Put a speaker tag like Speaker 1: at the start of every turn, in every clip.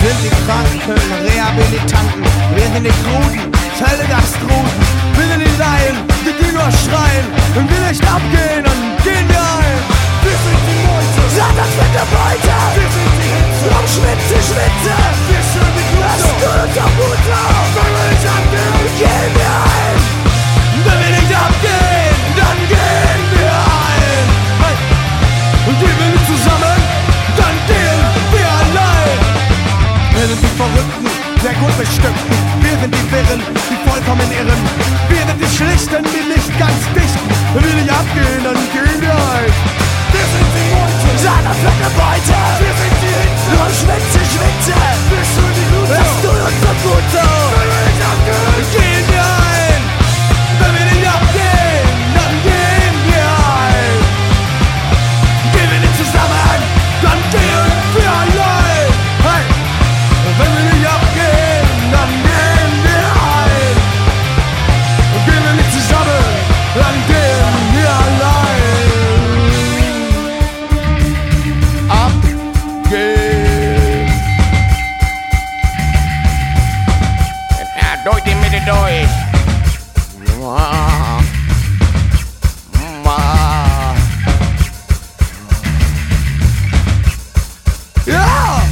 Speaker 1: sind die Kranken, Rehabilitanten, wir sind die Kruden, Zelle Gastruden. Wir sind die Laien, die nur schreien. Wenn wir nicht abgehen, dann gehen wir ein. Wir sind die Leute, Satans mit der Beute. Wir sind die Hitze, am Schwitze, Schwitze. Wir sind die Gute, das tut uns auch gut auf. Wenn wir nicht abgehen, dann gehen wir ein. Wenn wir nicht abgehen, dann gehen wir ein. Hey. Und gehen wir nicht zusammen, dann gehen wir allein. Wir sind die Verrückten, sehr gut Bestückten. Wir sind die Wirren, die vollkommen irren. Wir sind die Schlichten, die nicht ganz dichten. Wenn wir nicht abgehen, dann gehen wir ein. Wir sind die Leute, Satans mit der Beute. Wir sind die Hitze, nur Schwitze, Schwitze. Wir sind die Gute, das tut uns so gut auf. Wenn wir nicht abgehen, gehen wir ein. Wenn wir nicht abgehen, dann gehen wir ein. Gehen wir nicht zusammen, dann gehen wir allein. Hey. Wenn wir nicht abgehen, dann gehen wir ein. Gehen wir nicht zusammen, dann gehen wir allein. Abgehen.
Speaker 2: Ja, durch die Mitte durch.
Speaker 1: Ja!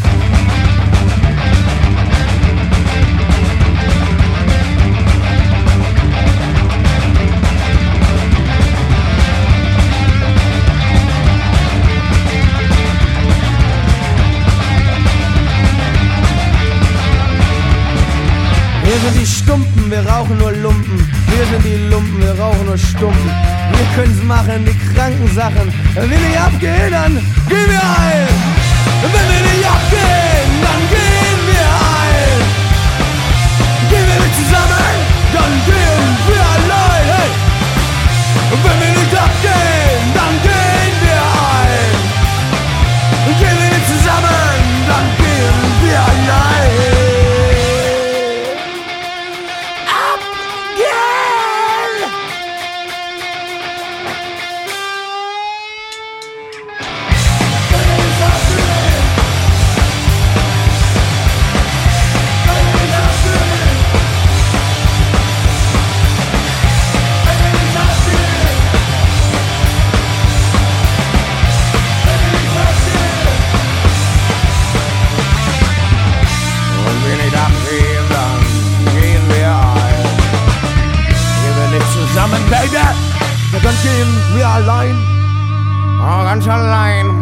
Speaker 1: Wir sind die Stumpen, wir rauchen nur Lumpen. Wir sind die Lumpen, wir rauchen nur Stumpen. Wir können's machen, die kranken Sachen. Wenn wir nicht abgehen, dann gehen wir ein. Wenn wir nicht abgehen, dann gehen wir ein. Gehen wir nicht zusammen, dann gehen wir allein. Hey. Wenn wir nicht abgehen, dann gehen wir ein. Gehen wir nicht zusammen, dann gehen wir allein. Zusammen, Baby, ja, dann gehen wir allein.
Speaker 2: Oh, ganz allein.